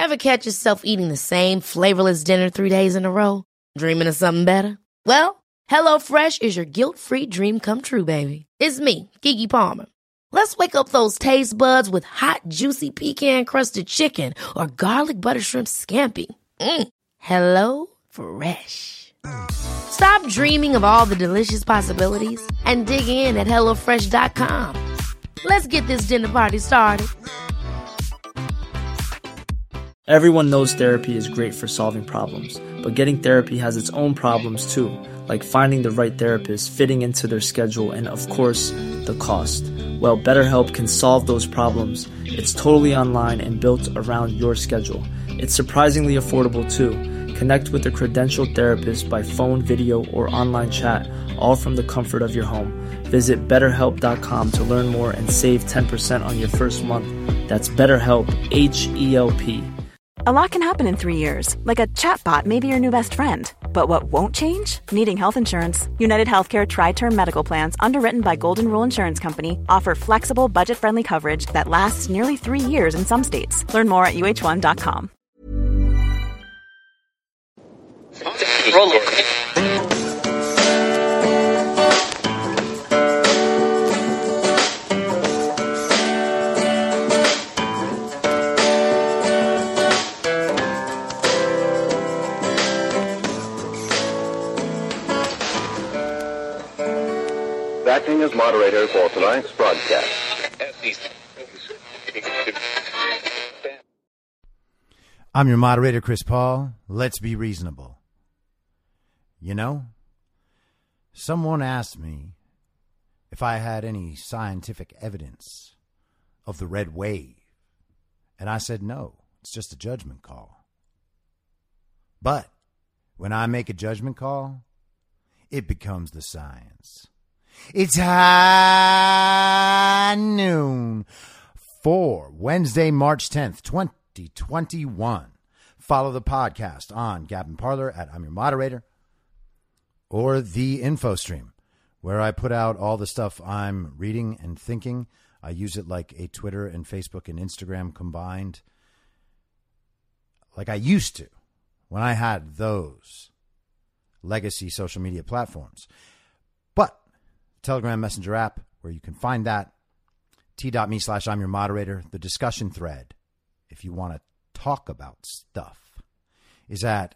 Ever catch yourself eating the same flavorless dinner 3 days in a row? Dreaming of something better? Well, HelloFresh is your guilt-free dream come true, baby. It's me, Keke Palmer. Let's wake up those taste buds with hot, juicy pecan-crusted chicken or garlic butter shrimp scampi. Hello Fresh. Stop dreaming of all the delicious possibilities and dig in at HelloFresh.com. Let's get this dinner party started. Everyone knows therapy is great for solving problems, but getting therapy has its own problems too, like finding the right therapist, fitting into their schedule, and of course, the cost. Well, BetterHelp can solve those problems. It's totally online and built around your schedule. It's surprisingly affordable too. Connect with a credentialed therapist by phone, video, or online chat, all from the comfort of your home. Visit BetterHelp.com to learn more and save 10% on your first month. That's BetterHelp, H-E-L-P. A lot can happen in 3 years, like a chatbot may be your new best friend. But what won't change? Needing health insurance. United Healthcare Tri-Term Medical Plans, underwritten by Golden Rule Insurance Company, offer flexible, budget-friendly coverage that lasts nearly 3 years in some states. Learn more at UH1.com. Acting as moderator for tonight's broadcast. I'm your moderator, Chris Paul. Let's be reasonable. You know, someone asked me if I had any scientific evidence of the red wave, and I said no, it's just a judgment call. But when I make a judgment call, it becomes the science. It's high noon for Wednesday, March 10th, 2021. Follow the podcast on Gab and Parler at I'm Your Moderator or the InfoStream, where I put out all the stuff I'm reading and thinking. I use it like a Twitter and Facebook and Instagram combined, like I used to when I had those legacy social media platforms. But Telegram Messenger app, where you can find that, t.me/I'm your moderator. The discussion thread, if you want to talk about stuff, is at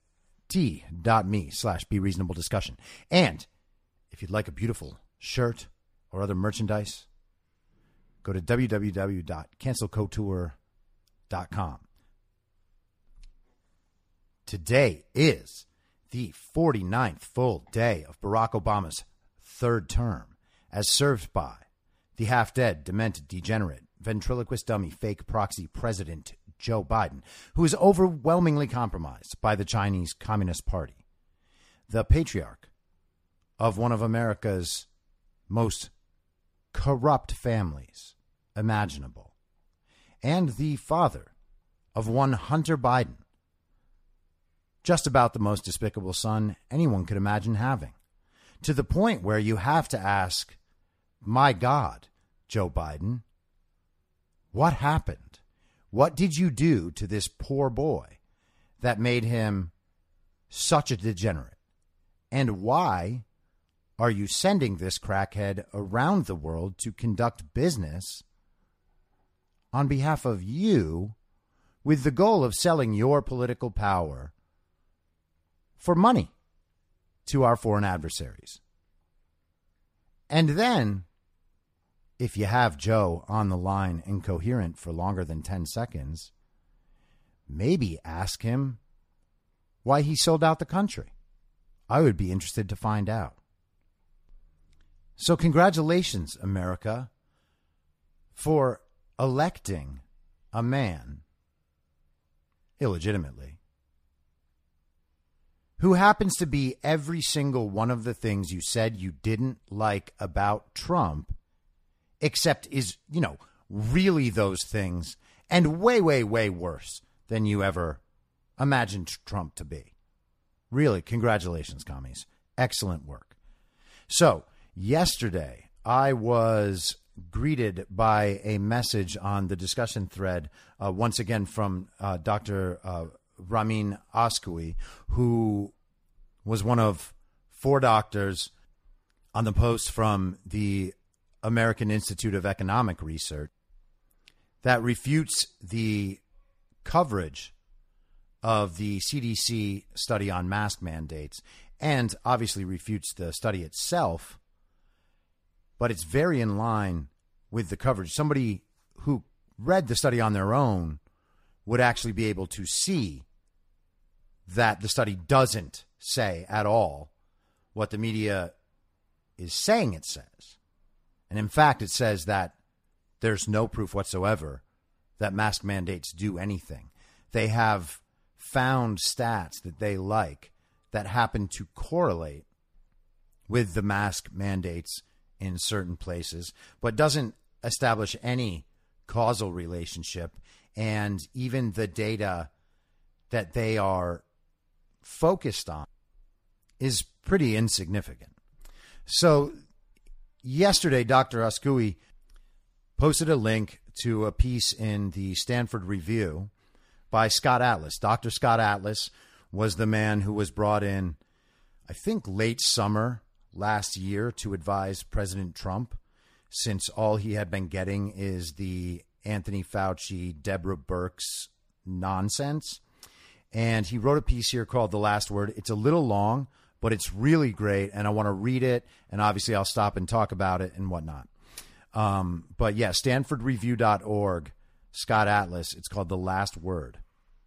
t.me/be reasonable discussion. And if you'd like a beautiful shirt or other merchandise, go to www.cancelcouture.com. Today is the 49th full day of Barack Obama's third term, as served by the half-dead, demented, degenerate, ventriloquist dummy, fake proxy president Joe Biden, who is overwhelmingly compromised by the Chinese Communist Party, the patriarch of one of America's most corrupt families imaginable, and the father of one Hunter Biden, just about the most despicable son anyone could imagine having. To the point where you have to ask, my God, Joe Biden, what happened? What did you do to this poor boy that made him such a degenerate? And why are you sending this crackhead around the world to conduct business on behalf of you with the goal of selling your political power for money to our foreign adversaries? And then, if you have Joe on the line incoherent for longer than 10 seconds, maybe ask him why he sold out the country. I would be interested to find out. So congratulations, America, for electing a man illegitimately who happens to be every single one of the things you said you didn't like about Trump, except is, really those things, and way, way, way worse than you ever imagined Trump to be. Really, congratulations, commies. Excellent work. So, yesterday, I was greeted by a message on the discussion thread, once again from Dr. Ramin Askoui, who was one of 4 doctors on the post from the American Institute of Economic Research that refutes the coverage of the CDC study on mask mandates and obviously refutes the study itself, but it's very in line with the coverage. Somebody who read the study on their own would actually be able to see that the study doesn't say at all what the media is saying it says. And in fact, it says that there's no proof whatsoever that mask mandates do anything. They have found stats that they like that happen to correlate with the mask mandates in certain places, but doesn't establish any causal relationship. And even the data that they are focused on is pretty insignificant. So yesterday, Dr. Askoui posted a link to a piece in the Stanford Review by Scott Atlas. Dr. Scott Atlas was the man who was brought in, I think, late summer last year to advise President Trump, since all he had been getting is the Anthony Fauci, Deborah Birx nonsense. And he wrote a piece here called The Last Word. It's a little long, but it's really great, and I want to read it, and obviously I'll stop and talk about it and whatnot. But yeah, StanfordReview.org, Scott Atlas. It's called The Last Word.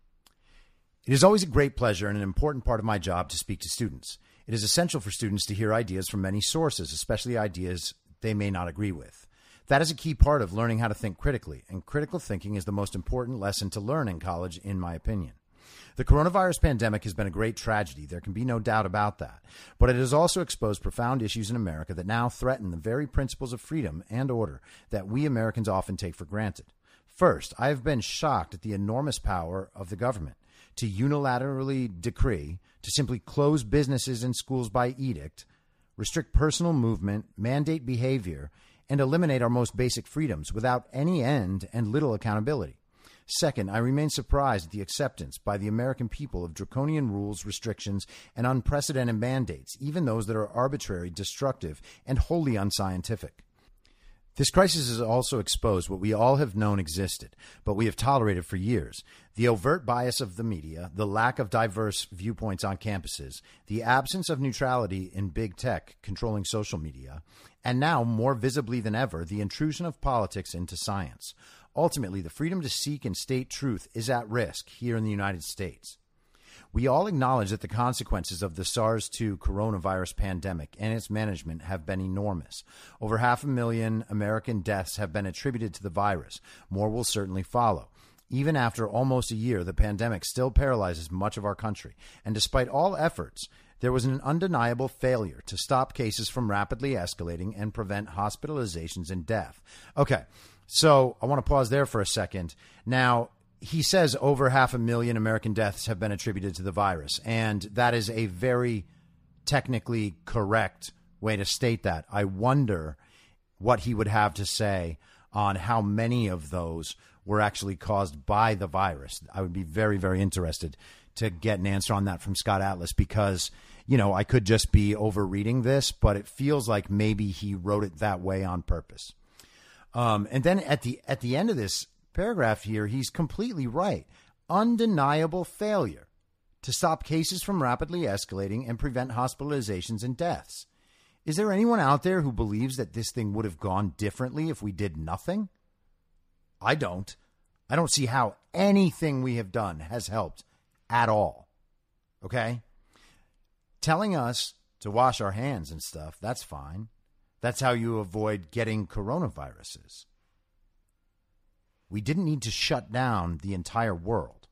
It is always a great pleasure and an important part of my job to speak to students. It is essential for students to hear ideas from many sources, especially ideas they may not agree with. That is a key part of learning how to think critically, and critical thinking is the most important lesson to learn in college, in my opinion. The coronavirus pandemic has been a great tragedy. There can be no doubt about that. But it has also exposed profound issues in America that now threaten the very principles of freedom and order that we Americans often take for granted. First, I have been shocked at the enormous power of the government to unilaterally decree, to simply close businesses and schools by edict, restrict personal movement, mandate behavior, and eliminate our most basic freedoms without any end and little accountability. Second, I remain surprised at the acceptance by the American people of draconian rules, restrictions, and unprecedented mandates, even those that are arbitrary, destructive, and wholly unscientific. This crisis has also exposed what we all have known existed, but we have tolerated for years: the overt bias of the media, the lack of diverse viewpoints on campuses, the absence of neutrality in big tech controlling social media, and now, more visibly than ever, the intrusion of politics into science. Ultimately, the freedom to seek and state truth is at risk here in the United States. We all acknowledge that the consequences of the SARS-2 coronavirus pandemic and its management have been enormous. Over 500,000 American deaths have been attributed to the virus. More will certainly follow. Even after almost a year, the pandemic still paralyzes much of our country. And despite all efforts, there was an undeniable failure to stop cases from rapidly escalating and prevent hospitalizations and death. Okay. So I want to pause there for a second. Now, he says over 500,000 American deaths have been attributed to the virus, and that is a very technically correct way to state that. I wonder what he would have to say on how many of those were actually caused by the virus. I would be very, very interested to get an answer on that from Scott Atlas, because, you know, I could just be overreading this, but it feels like maybe he wrote it that way on purpose. And then at the end of this paragraph here, he's completely right. Undeniable failure to stop cases from rapidly escalating and prevent hospitalizations and deaths. Is there anyone out there who believes that this thing would have gone differently if we did nothing? I don't. I don't see how anything we have done has helped at all. Okay? Telling us to wash our hands and stuff, that's fine. That's how you avoid getting coronaviruses. We didn't need to shut down the entire world.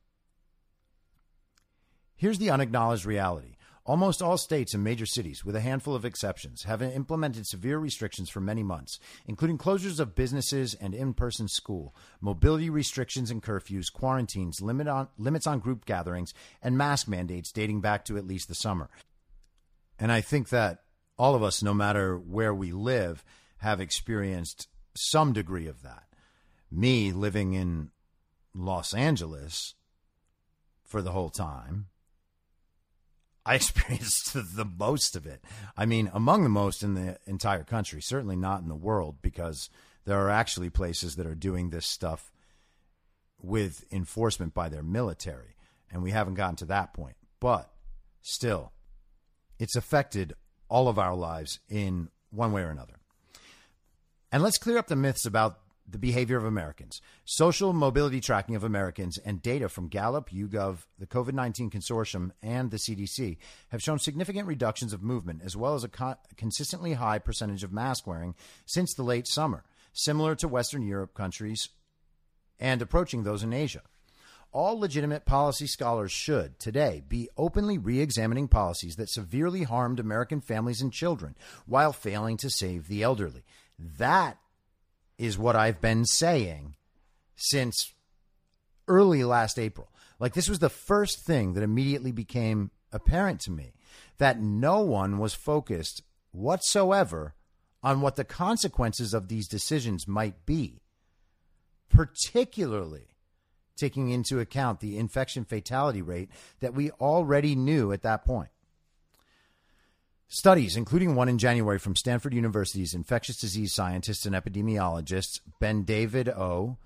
Here's the unacknowledged reality. Almost all states and major cities, with a handful of exceptions, have implemented severe restrictions for many months, including closures of businesses and in-person school, mobility restrictions and curfews, quarantines, limits on group gatherings, and mask mandates dating back to at least the summer. And I think that all of us, no matter where we live, have experienced some degree of that. Me living in Los Angeles for the whole time, I experienced the most of it. I mean, among the most in the entire country, certainly not in the world, because there are actually places that are doing this stuff with enforcement by their military, and we haven't gotten to that point. But still, it's affected all of our lives in one way or another. And let's clear up the myths about the behavior of Americans. Social mobility tracking of Americans and data from Gallup, YouGov, the COVID-19 Consortium, and the CDC have shown significant reductions of movement, as well as a consistently high percentage of mask wearing since the late summer, similar to Western Europe countries and approaching those in Asia. All legitimate policy scholars should, today, be openly re-examining policies that severely harmed American families and children while failing to save the elderly. That is what I've been saying since early last April. Like, this was the first thing that immediately became apparent to me, that no one was focused whatsoever on what the consequences of these decisions might be, particularly taking into account the infection fatality rate that we already knew at that point. Studies, including one in January from Stanford University's infectious disease scientists and epidemiologists Ben David O.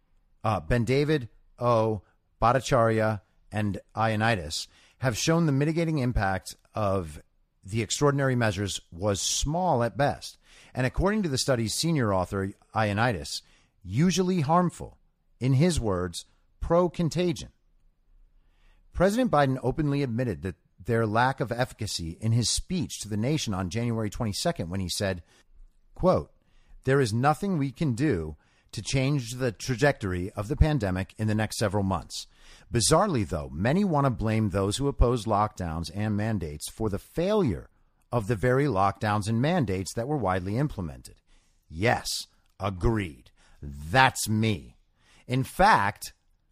Bhattacharya, and Ioannidis, have shown the mitigating impact of the extraordinary measures was small at best, and according to the study's senior author, Ioannidis, usually harmful. In his words, pro-contagion. President Biden openly admitted that their lack of efficacy in his speech to the nation on January 22nd when he said, quote, "There is nothing we can do to change the trajectory of the pandemic in the next several months. Bizarrely, though, many want to blame those who oppose lockdowns and mandates for the failure of the very lockdowns and mandates that were widely implemented." Yes, agreed. That's me. In fact,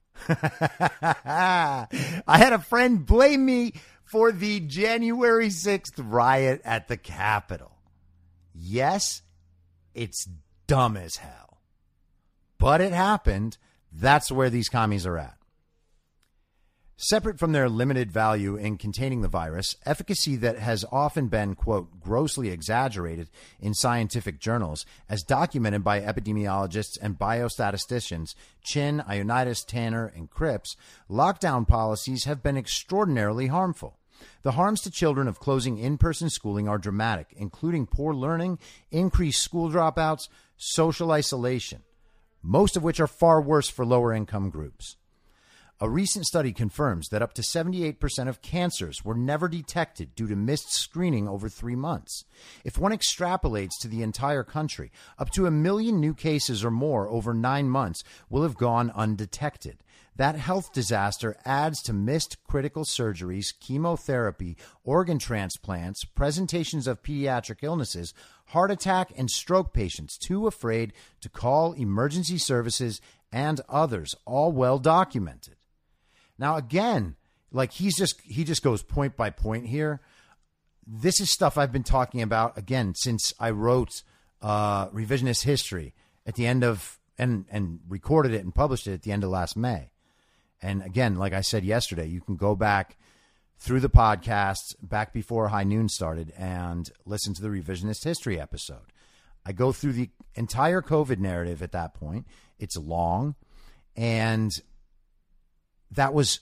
I had a friend blame me for the January 6th riot at the Capitol. Yes, it's dumb as hell, but it happened. That's where these commies are at. Separate from their limited value in containing the virus, efficacy that has often been, quote, grossly exaggerated in scientific journals, as documented by epidemiologists and biostatisticians Chin, Ioannidis, Tanner, and Cripps, lockdown policies have been extraordinarily harmful. The harms to children of closing in-person schooling are dramatic, including poor learning, increased school dropouts, social isolation, most of which are far worse for lower-income groups. A recent study confirms that up to 78% of cancers were never detected due to missed screening over 3 months. If one extrapolates to the entire country, up to 1 million new cases or more over 9 months will have gone undetected. That health disaster adds to missed critical surgeries, chemotherapy, organ transplants, presentations of pediatric illnesses, heart attack and stroke patients too afraid to call emergency services, and others, all well documented. Now, again, like he just goes point by point here. This is stuff I've been talking about, again, since I wrote Revisionist History at the end of, and recorded it and published it at the end of last May. And again, like I said yesterday, you can go back through the podcast back before High Noon started and listen to the Revisionist History episode. I go through the entire COVID narrative at that point. It's long, and that was,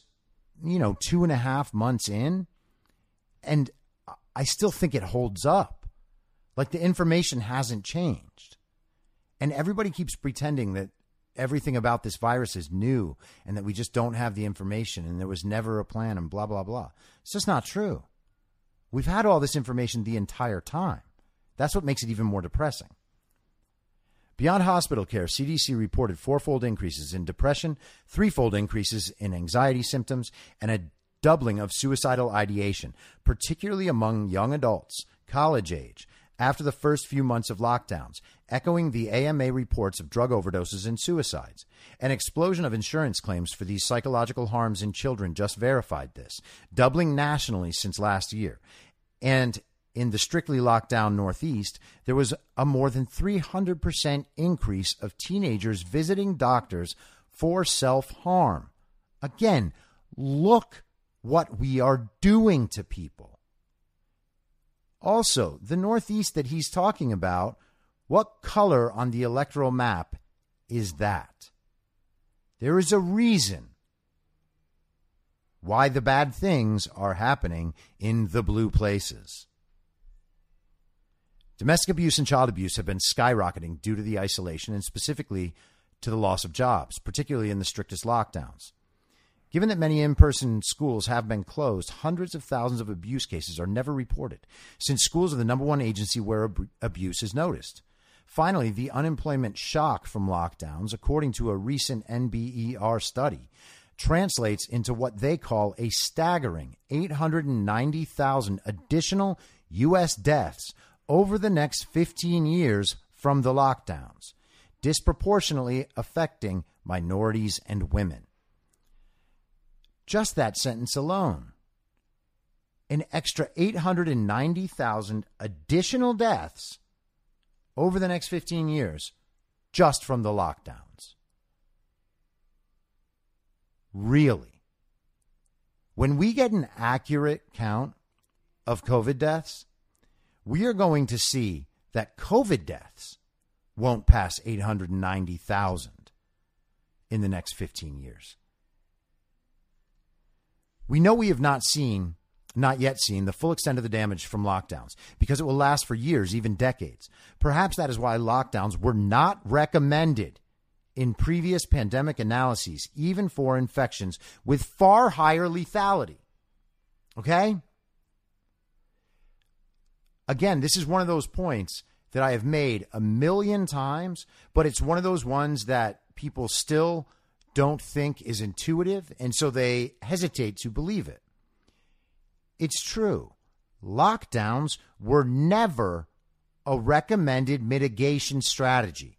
2.5 months in, and I still think it holds up. Like, the information hasn't changed. And everybody keeps pretending that everything about this virus is new and that we just don't have the information and there was never a plan and blah, blah, blah. It's just not true. We've had all this information the entire time. That's what makes it even more depressing. Beyond hospital care, CDC reported 4-fold increases in depression, 3-fold increases in anxiety symptoms, and a doubling of suicidal ideation, particularly among young adults, college age, after the first few months of lockdowns, echoing the AMA reports of drug overdoses and suicides. An explosion of insurance claims for these psychological harms in children just verified this, doubling nationally since last year. And in the strictly locked down Northeast, there was a more than 300% increase of teenagers visiting doctors for self-harm. Again, look what we are doing to people. Also, the Northeast that he's talking about, what color on the electoral map is that? There is a reason why the bad things are happening in the blue places. Domestic abuse and child abuse have been skyrocketing due to the isolation and specifically to the loss of jobs, particularly in the strictest lockdowns. Given that many in-person schools have been closed, hundreds of thousands of abuse cases are never reported, since schools are the number one agency where abuse is noticed. Finally, the unemployment shock from lockdowns, according to a recent NBER study, translates into what they call a staggering 890,000 additional U.S. deaths over the next 15 years from the lockdowns, disproportionately affecting minorities and women. Just that sentence alone. An extra 890,000 additional deaths over the next 15 years just from the lockdowns. Really? When we get an accurate count of COVID deaths, we are going to see that COVID deaths won't pass 890,000 in the next 15 years. We know we have not yet seen the full extent of the damage from lockdowns because it will last for years, even decades. Perhaps that is why lockdowns were not recommended in previous pandemic analyses, even for infections with far higher lethality. Okay? Again, this is one of those points that I have made a million times, but it's one of those ones that people still don't think is intuitive, and so they hesitate to believe it. It's true. Lockdowns were never a recommended mitigation strategy.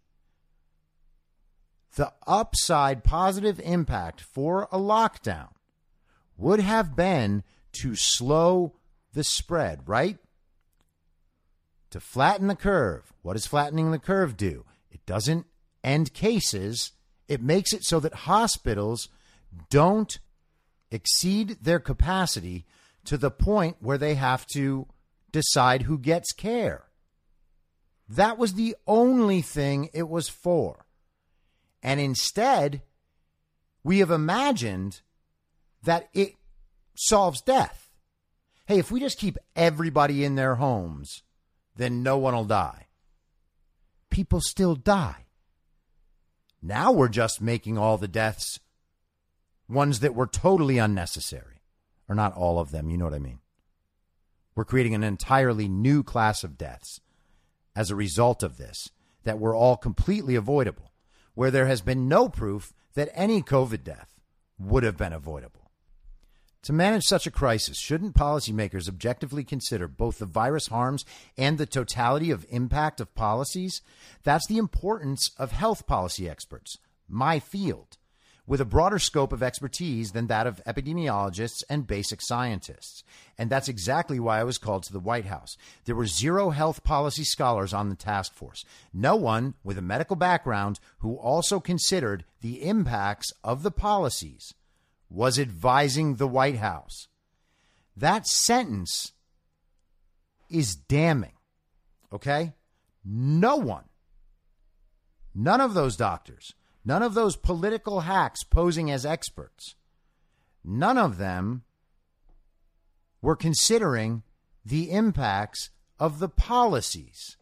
The upside positive impact for a lockdown would have been to slow the spread, right? To flatten the curve. What does flattening the curve do? It doesn't end cases. It makes it so that hospitals don't exceed their capacity to the point where they have to decide who gets care. That was the only thing it was for. And instead, we have imagined that it solves death. Hey, if we just keep everybody in their homes, then no one will die. People still die. Now we're just making all the deaths ones that were totally unnecessary. Or not all of them, you know what I mean. We're creating an entirely new class of deaths as a result of this that were all completely avoidable, where there has been no proof that any COVID death would have been avoidable. To manage such a crisis, shouldn't policymakers objectively consider both the virus harms and the totality of impact of policies? That's the importance of health policy experts, my field, with a broader scope of expertise than that of epidemiologists and basic scientists. And that's exactly why I was called to the White House. There were 0 health policy scholars on the task force. No one with a medical background who also considered the impacts of the policies was advising the White House. That sentence is damning, okay? No one, none of those doctors, none of those political hacks posing as experts, none of them were considering the impacts of the policies.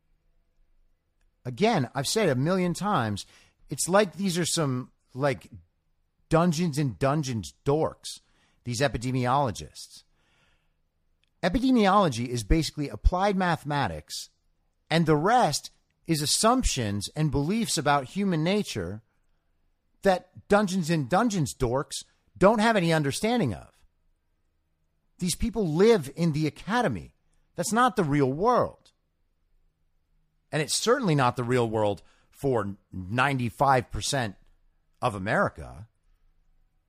Again, I've said it a million times, it's like these are some, Dungeons and Dungeons dorks, these epidemiologists. Epidemiology is basically applied mathematics, and the rest is assumptions and beliefs about human nature that Dungeons and Dungeons dorks don't have any understanding of. These people live in the academy. That's not the real world. And it's certainly not the real world for 95% of America.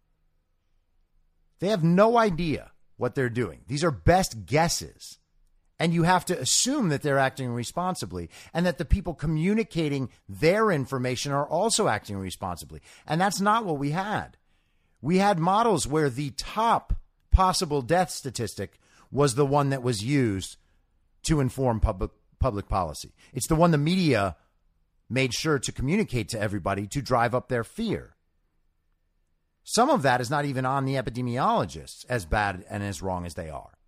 They have no idea what they're doing. These are best guesses And you have to assume that they're acting responsibly and that the people communicating their information are also acting responsibly. And that's not what we had. We had models where the top possible death statistic was the one that was used to inform public policy. It's the one the media made sure to communicate to everybody to drive up their fear. Some of that is not even on the epidemiologists, as bad and as wrong as they are.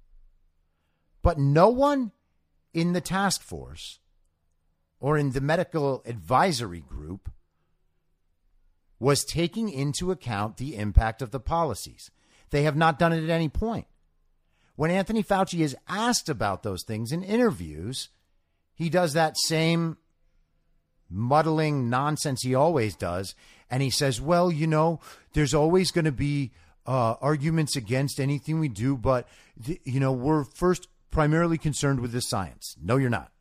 But no one in the task force or in the medical advisory group was taking into account the impact of the policies. They have not done it at any point. When Anthony Fauci is asked about those things in interviews, he does that same muddling nonsense he always does. And he says, well, you know, there's always going to be arguments against anything we do. But, we're first primarily concerned with the science. No, you're not.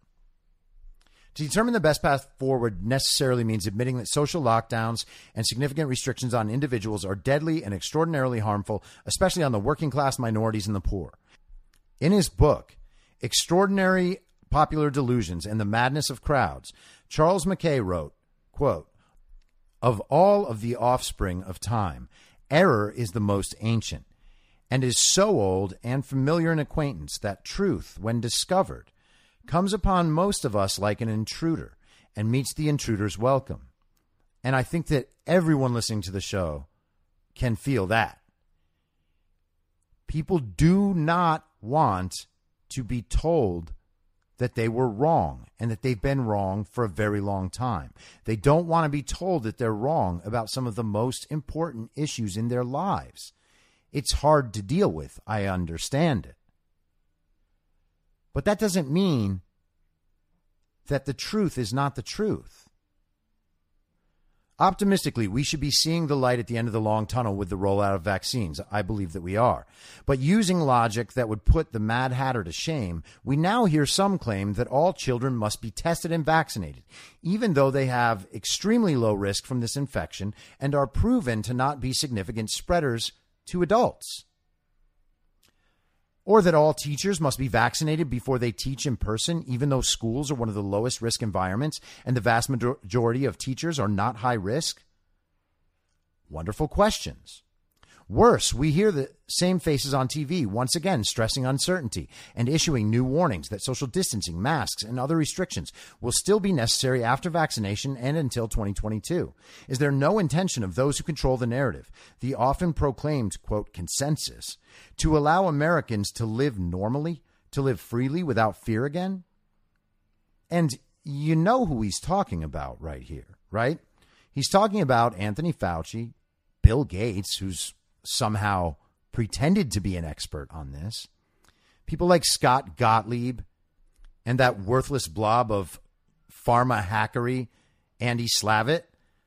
To determine the best path forward necessarily means admitting that social lockdowns and significant restrictions on individuals are deadly and extraordinarily harmful, especially on the working class, minorities, and the poor. In his book, Extraordinary Popular Delusions and the Madness of Crowds, Charles Mackay wrote, quote, "Of all of the offspring of time, error is the most ancient, and is so old and familiar an acquaintance that truth, when discovered, comes upon most of us like an intruder and meets the intruder's welcome." And I think that everyone listening to the show can feel that. People do not want to be told that they were wrong and that they've been wrong for a very long time. They don't want to be told that they're wrong about some of the most important issues in their lives. It's hard to deal with. I understand it. But that doesn't mean that the truth is not the truth. Optimistically, we should be seeing the light at the end of the long tunnel with the rollout of vaccines. I believe that we are. But using logic that would put the Mad Hatter to shame, we now hear some claim that all children must be tested and vaccinated, even though they have extremely low risk from this infection and are proven to not be significant spreaders to adults. Or that all teachers must be vaccinated before they teach in person, even though schools are one of the lowest risk environments and the vast majority of teachers are not high risk? Wonderful questions. Worse, we hear the same faces on TV, once again stressing uncertainty and issuing new warnings that social distancing, masks, and other restrictions will still be necessary after vaccination and until 2022. Is there no intention of those who control the narrative, the often proclaimed, quote, consensus, to allow Americans to live normally, to live freely without fear again? And you know who he's talking about right here, right? He's talking about Anthony Fauci, Bill Gates, who's somehow pretended to be an expert on this, people like Scott Gottlieb and that worthless blob of pharma hackery, Andy Slavitt.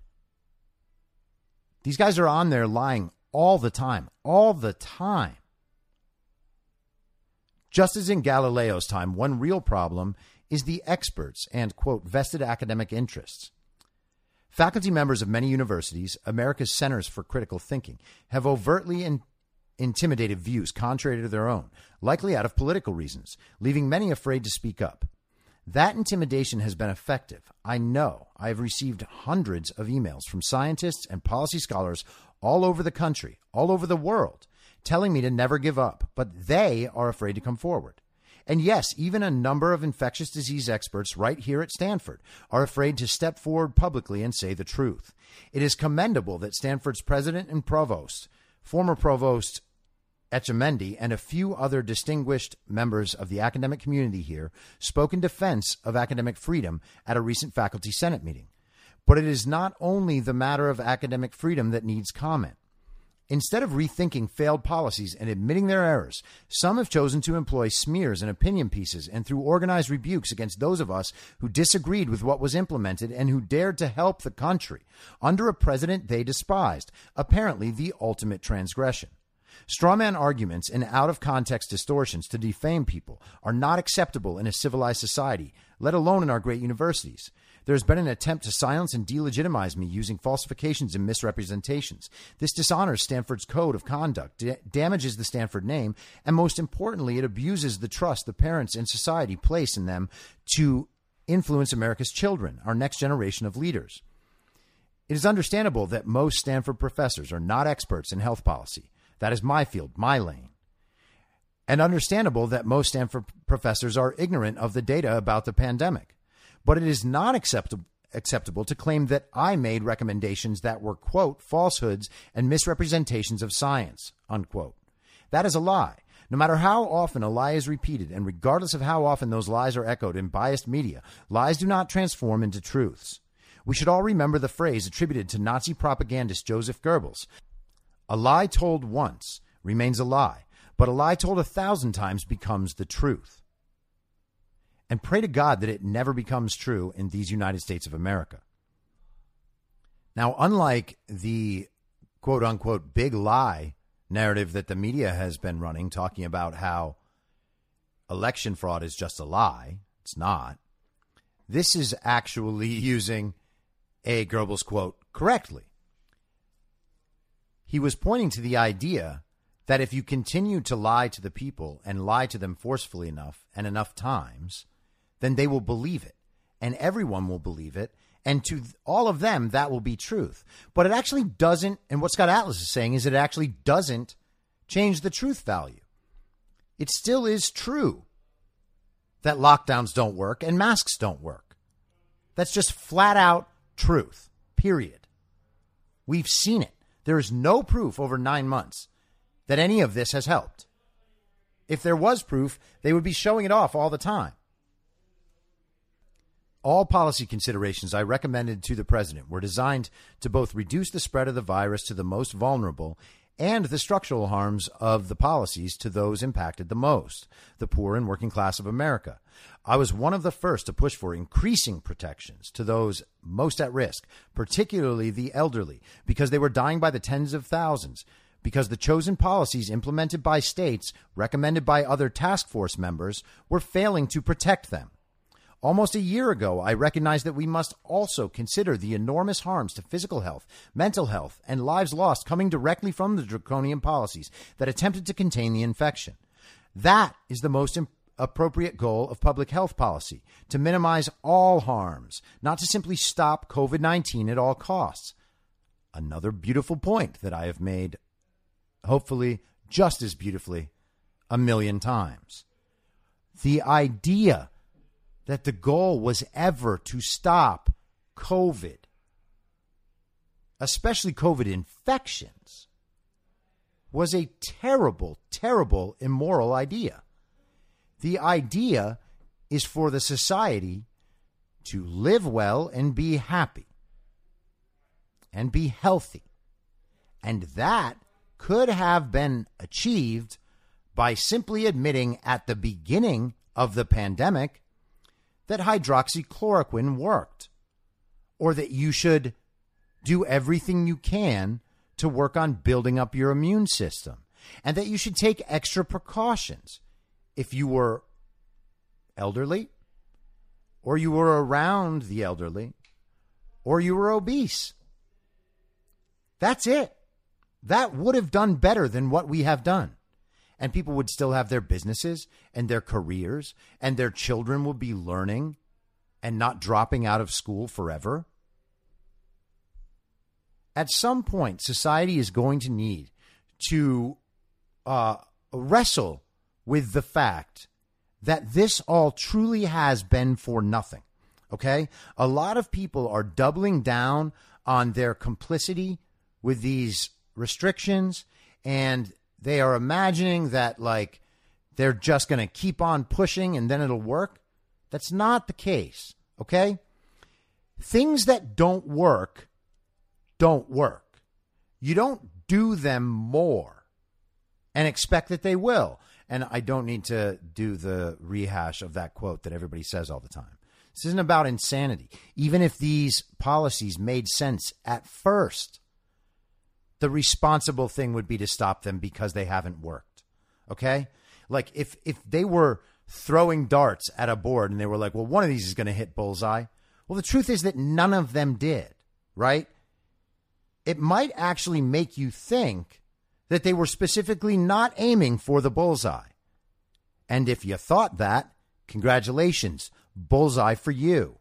These guys are on there lying all the time. Just as in Galileo's time, one real problem is the experts and, quote, vested academic interests. Faculty members of many universities, America's centers for critical thinking, have overtly intimidated views contrary to their own, likely out of political reasons, leaving many afraid to speak up. That intimidation has been effective. I know. I have received hundreds of emails from scientists and policy scholars all over the country, all over the world, telling me to never give up, but they are afraid to come forward. And yes, even a number of infectious disease experts right here at Stanford are afraid to step forward publicly and say the truth. It is commendable that Stanford's president and provost, former provost Etchemendy, and a few other distinguished members of the academic community here spoke in defense of academic freedom at a recent faculty senate meeting. But it is not only the matter of academic freedom that needs comment. Instead of rethinking failed policies and admitting their errors, some have chosen to employ smears and opinion pieces and through organized rebukes against those of us who disagreed with what was implemented and who dared to help the country under a president they despised, apparently the ultimate transgression. Strawman arguments and out-of-context distortions to defame people are not acceptable in a civilized society, let alone in our great universities. There's been an attempt to silence and delegitimize me using falsifications and misrepresentations. This dishonors Stanford's code of conduct, damages the Stanford name, and most importantly, it abuses the trust the parents and society place in them to influence America's children, our next generation of leaders. It is understandable that most Stanford professors are not experts in health policy. That is my field, my lane. And understandable that most Stanford professors are ignorant of the data about the pandemic. But it is not acceptable to claim that I made recommendations that were, quote, falsehoods and misrepresentations of science, unquote. That is a lie. No matter how often a lie is repeated, and regardless of how often those lies are echoed in biased media, lies do not transform into truths. We should all remember the phrase attributed to Nazi propagandist Joseph Goebbels. A lie told once remains a lie, but a lie told 1,000 times becomes the truth. And pray to God that it never becomes true in these United States of America. Now, unlike the quote-unquote big lie narrative that the media has been running, talking about how election fraud is just a lie, it's not. This is actually using a Goebbels quote correctly. He was pointing to the idea that if you continue to lie to the people and lie to them forcefully enough and enough times, then they will believe it, and everyone will believe it, and to all of them, that will be truth. But it actually doesn't, and what Scott Atlas is saying is it actually doesn't change the truth value. It still is true that lockdowns don't work and masks don't work. That's just flat out truth, period. We've seen it. There is no proof over 9 months that any of this has helped. If there was proof, they would be showing it off all the time. All policy considerations I recommended to the president were designed to both reduce the spread of the virus to the most vulnerable and the structural harms of the policies to those impacted the most, the poor and working class of America. I was one of the first to push for increasing protections to those most at risk, particularly the elderly, because they were dying by the tens of thousands, because the chosen policies implemented by states, recommended by other task force members, were failing to protect them. Almost a year ago, I recognized that we must also consider the enormous harms to physical health, mental health, and lives lost coming directly from the draconian policies that attempted to contain the infection. That is the most appropriate goal of public health policy, to minimize all harms, not to simply stop COVID-19 at all costs. Another beautiful point that I have made, hopefully just as beautifully, 1,000,000 times. The idea that the goal was ever to stop COVID, especially COVID infections, was a terrible, terrible, immoral idea. The idea is for the society to live well and be happy and be healthy. And that could have been achieved by simply admitting at the beginning of the pandemic that hydroxychloroquine worked, or that you should do everything you can to work on building up your immune system, and that you should take extra precautions if you were elderly, or you were around the elderly, or you were obese. That's it. That would have done better than what we have done. And people would still have their businesses and their careers, and their children will be learning and not dropping out of school forever. At some point, society is going to need to wrestle with the fact that this all truly has been for nothing. Okay? A lot of people are doubling down on their complicity with these restrictions, and they are imagining that, like, they're just going to keep on pushing and then it'll work. That's not the case, okay? Things that don't work, don't work. You don't do them more and expect that they will. And I don't need to do the rehash of that quote that everybody says all the time. This isn't about insanity. Even if these policies made sense at first, the responsible thing would be to stop them because they haven't worked. Okay? Like if they were throwing darts at a board and they were like, well, one of these is going to hit bullseye. Well, the truth is that none of them did, right? It might actually make you think that they were specifically not aiming for the bullseye. And if you thought that, congratulations, bullseye for you.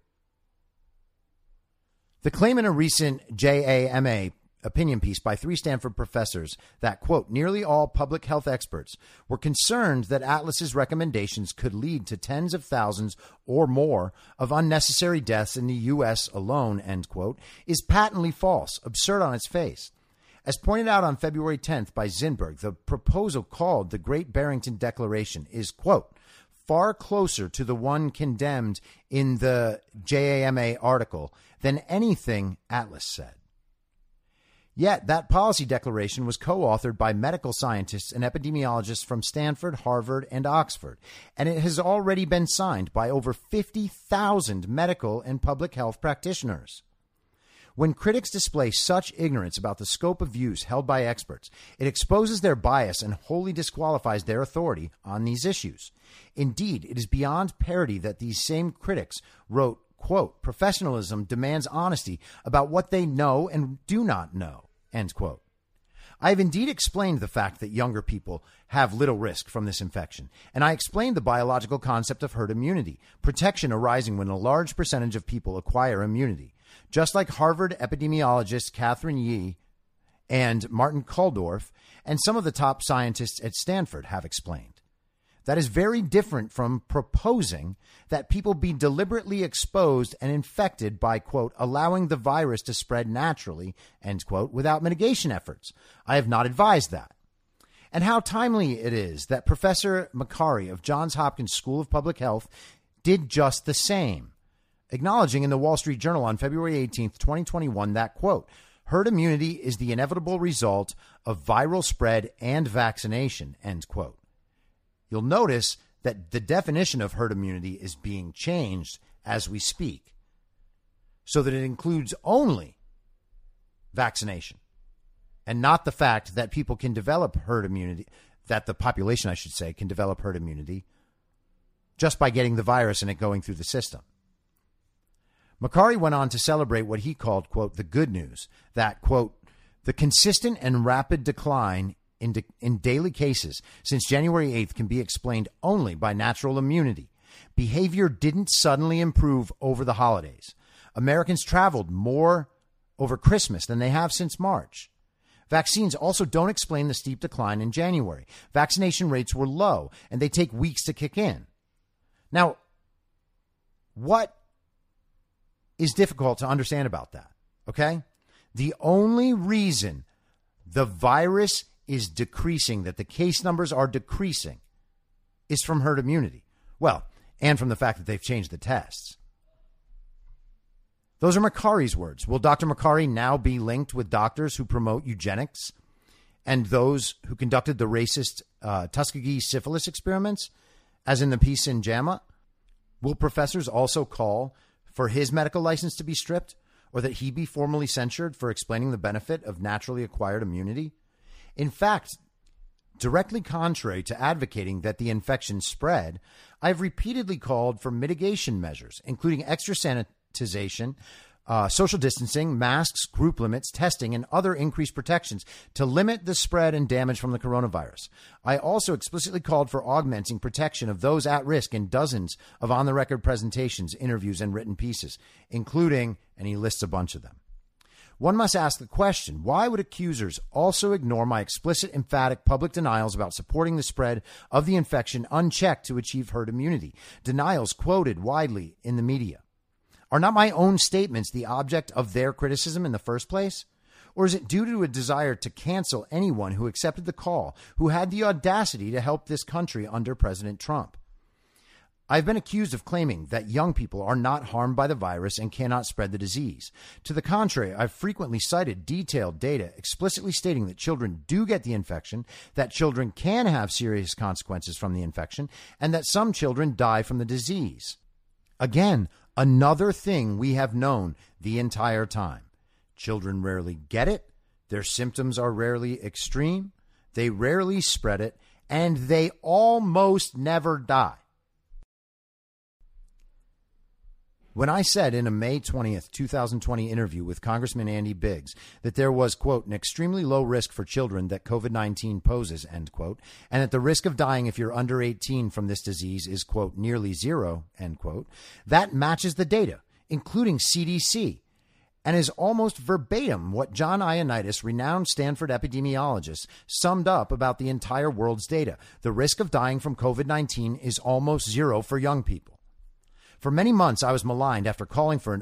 The claim in a recent JAMA opinion piece by 3 Stanford professors that, quote, nearly all public health experts were concerned that Atlas's recommendations could lead to tens of thousands or more of unnecessary deaths in the U.S. alone, end quote, is patently false, absurd on its face. As pointed out on February 10th by Zinberg, the proposal called the Great Barrington Declaration is, quote, far closer to the one condemned in the JAMA article than anything Atlas said. Yet that policy declaration was co-authored by medical scientists and epidemiologists from Stanford, Harvard, and Oxford, and it has already been signed by over 50,000 medical and public health practitioners. When critics display such ignorance about the scope of views held by experts, it exposes their bias and wholly disqualifies their authority on these issues. Indeed, it is beyond parody that these same critics wrote, quote, professionalism demands honesty about what they know and do not know, end quote. I have indeed explained the fact that younger people have little risk from this infection, and I explained the biological concept of herd immunity, protection arising when a large percentage of people acquire immunity, just like Harvard epidemiologists Catherine Yee and Martin Kulldorff and some of the top scientists at Stanford have explained. That is very different from proposing that people be deliberately exposed and infected by, quote, allowing the virus to spread naturally, end quote, without mitigation efforts. I have not advised that. And how timely it is that Professor Makary of Johns Hopkins School of Public Health did just the same, acknowledging in the Wall Street Journal on February 18th, 2021, that, quote, herd immunity is the inevitable result of viral spread and vaccination, end quote. You'll notice that the definition of herd immunity is being changed as we speak so that it includes only vaccination and not the fact that people can develop herd immunity, that the population, I should say, can develop herd immunity just by getting the virus and it going through the system. Makary went on to celebrate what he called, quote, the good news, that, quote, the consistent and rapid decline in daily cases since January 8th can be explained only by natural immunity. Behavior didn't suddenly improve over the holidays. Americans traveled more over Christmas than they have since March. Vaccines also don't explain the steep decline in January. Vaccination rates were low, and they take weeks to kick in. Now, what is difficult to understand about that? Okay? The only reason the virus is decreasing, that the case numbers are decreasing, is from herd immunity. Well, and from the fact that they've changed the tests. Those are Makary's words. Will Dr. Makary now be linked with doctors who promote eugenics and those who conducted the racist Tuskegee syphilis experiments, as in the piece in JAMA? Will professors also call for his medical license to be stripped, or that he be formally censured for explaining the benefit of naturally acquired immunity? In fact, directly contrary to advocating that the infection spread, I've repeatedly called for mitigation measures, including extra sanitization, social distancing, masks, group limits, testing, and other increased protections to limit the spread and damage from the coronavirus. I also explicitly called for augmenting protection of those at risk in dozens of on-the-record presentations, interviews, and written pieces, including, and he lists a bunch of them. One must ask the question, why would accusers also ignore my explicit, emphatic public denials about supporting the spread of the infection unchecked to achieve herd immunity? Denials quoted widely in the media. Are not my own statements the object of their criticism in the first place? Or is it due to a desire to cancel anyone who accepted the call, who had the audacity to help this country under President Trump? I've been accused of claiming that young people are not harmed by the virus and cannot spread the disease. To the contrary, I've frequently cited detailed data explicitly stating that children do get the infection, that children can have serious consequences from the infection, and that some children die from the disease. Again, another thing we have known the entire time. Children rarely get it, their symptoms are rarely extreme, they rarely spread it, and they almost never die. When I said in a May 20th, 2020 interview with Congressman Andy Biggs that there was, quote, an extremely low risk for children that COVID-19 poses, end quote, and that the risk of dying if you're under 18 from this disease is, quote, nearly zero, end quote, that matches the data, including CDC, and is almost verbatim what John Ioannidis, renowned Stanford epidemiologist, summed up about the entire world's data. The risk of dying from COVID-19 is almost zero for young people. For many months, I was maligned after calling for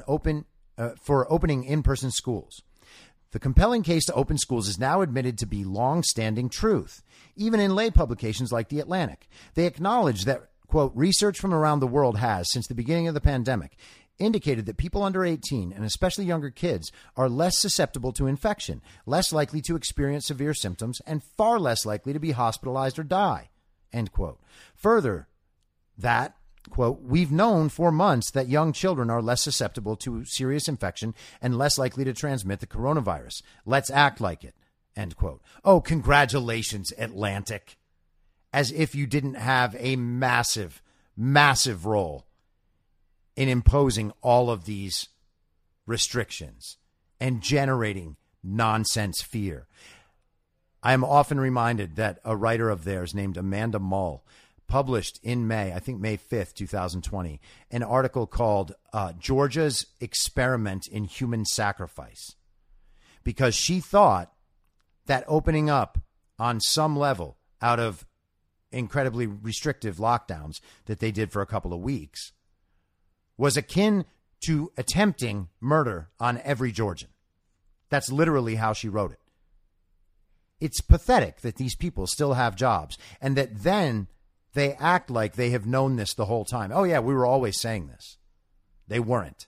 opening in-person schools. The compelling case to open schools is now admitted to be long-standing truth, even in lay publications like The Atlantic. They acknowledge that, quote, research from around the world has, since the beginning of the pandemic, indicated that people under 18, and especially younger kids, are less susceptible to infection, less likely to experience severe symptoms, and far less likely to be hospitalized or die, end quote. Further, that, quote, we've known for months that young children are less susceptible to serious infection and less likely to transmit the coronavirus. Let's act like it, end quote. Oh, congratulations, Atlantic. As if you didn't have a massive, massive role in imposing all of these restrictions and generating nonsense fear. I am often reminded that a writer of theirs named Amanda Mull published in May, I think May 5th, 2020, an article called Georgia's Experiment in Human Sacrifice, because she thought that opening up on some level out of incredibly restrictive lockdowns that they did for a couple of weeks was akin to attempting murder on every Georgian. That's literally how she wrote it. It's pathetic that these people still have jobs and that then they act like they have known this the whole time. Oh, yeah, we were always saying this. They weren't.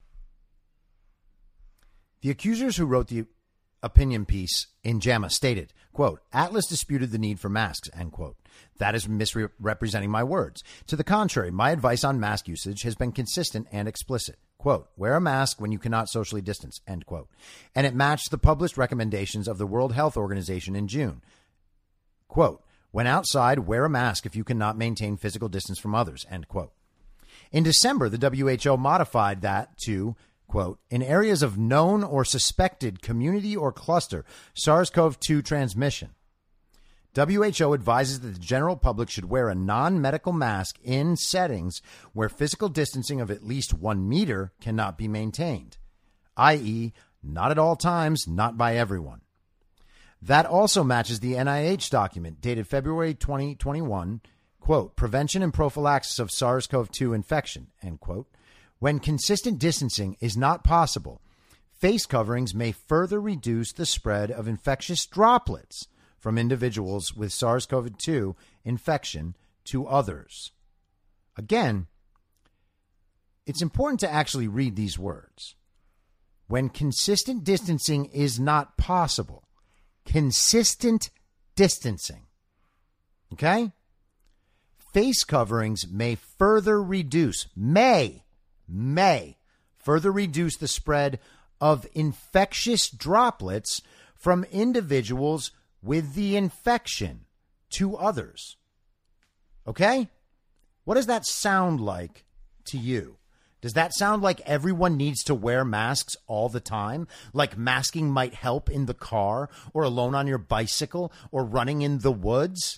The accusers who wrote the opinion piece in JAMA stated, quote, Atlas disputed the need for masks, end quote. That is misrepresenting my words. To the contrary, my advice on mask usage has been consistent and explicit. Quote, wear a mask when you cannot socially distance, end quote. And it matched the published recommendations of the World Health Organization in June. Quote, when outside, wear a mask if you cannot maintain physical distance from others, end quote. In December, the WHO modified that to, quote, in areas of known or suspected community or cluster SARS-CoV-2 transmission. WHO advises that the general public should wear a non-medical mask in settings where physical distancing of at least 1 meter cannot be maintained, i.e., not at all times, not by everyone. That also matches the NIH document dated February 2021, quote, prevention and prophylaxis of SARS-CoV-2 infection, end quote. When consistent distancing is not possible, face coverings may further reduce the spread of infectious droplets from individuals with SARS-CoV-2 infection to others. Again, it's important to actually read these words. When consistent distancing is not possible, consistent distancing, okay? Face coverings may further reduce, may further reduce the spread of infectious droplets from individuals with the infection to others. Okay? What does that sound like to you? Does that sound like everyone needs to wear masks all the time? Like masking might help in the car or alone on your bicycle or running in the woods?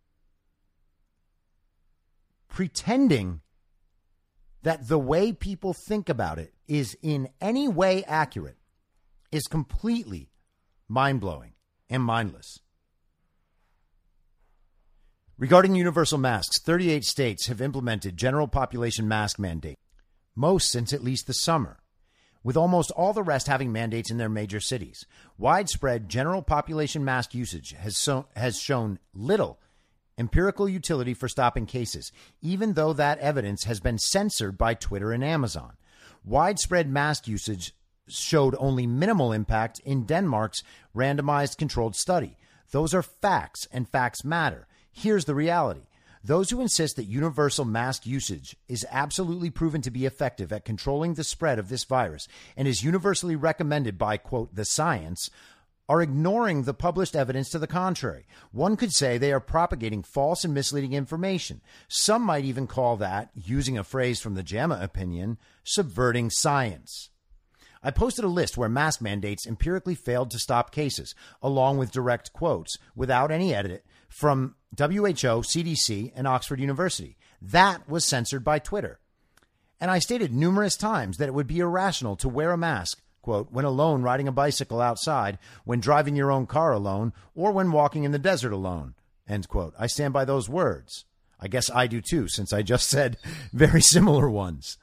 Pretending that the way people think about it is in any way accurate is completely mind-blowing and mindless. Regarding universal masks, 38 states have implemented general population mask mandate, most since at least the summer, with almost all the rest having mandates in their major cities. Widespread general population mask usage has shown little empirical utility for stopping cases, even though that evidence has been censored by Twitter and Amazon. Widespread mask usage showed only minimal impact in Denmark's randomized controlled study. Those are facts, and facts matter. Here's the reality. Those who insist that universal mask usage is absolutely proven to be effective at controlling the spread of this virus and is universally recommended by, quote, the science, are ignoring the published evidence to the contrary. One could say they are propagating false and misleading information. Some might even call that, using a phrase from the JAMA opinion, subverting science. I posted a list where mask mandates empirically failed to stop cases, along with direct quotes, without any edit, from WHO, CDC, and Oxford University. That was censored by Twitter. And I stated numerous times that it would be irrational to wear a mask, quote, when alone riding a bicycle outside, when driving your own car alone, or when walking in the desert alone, end quote. I stand by those words. I guess I do too, since I just said very similar ones.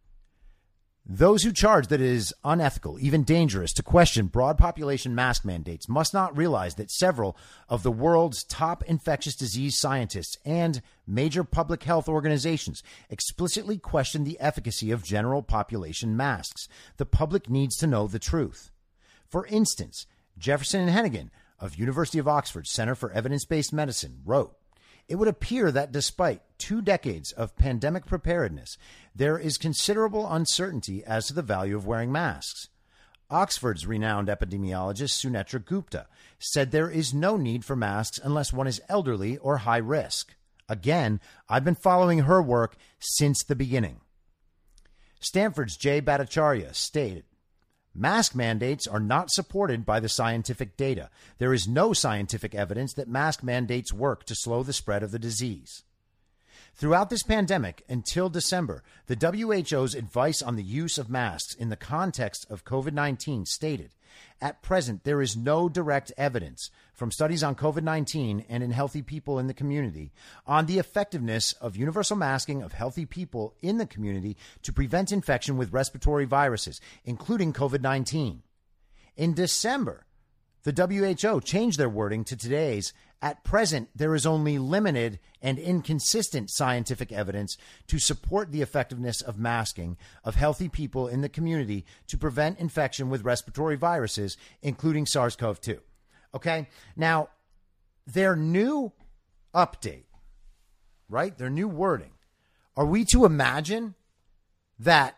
Those who charge that it is unethical, even dangerous, to question broad population mask mandates must not realize that several of the world's top infectious disease scientists and major public health organizations explicitly question the efficacy of general population masks. The public needs to know the truth. For instance, Jefferson and Hennigan of University of Oxford Center for Evidence-Based Medicine wrote, "It would appear that despite 2 decades of pandemic preparedness, there is considerable uncertainty as to the value of wearing masks. Oxford's renowned epidemiologist Sunetra Gupta said there is no need for masks unless one is elderly or high risk. Again, I've been following her work since the beginning." Stanford's Jay Bhattacharya stated, "Mask mandates are not supported by the scientific data. There is no scientific evidence that mask mandates work to slow the spread of the disease." Throughout this pandemic, until December, the WHO's advice on the use of masks in the context of COVID-19 stated, "At present, there is no direct evidence from studies on COVID-19 and in healthy people in the community on the effectiveness of universal masking of healthy people in the community to prevent infection with respiratory viruses, including COVID-19. In December, the WHO changed their wording to today's, "At present, there is only limited and inconsistent scientific evidence to support the effectiveness of masking of healthy people in the community to prevent infection with respiratory viruses, including SARS-CoV-2. Okay, now, their new update, right? Their new wording. Are we to imagine that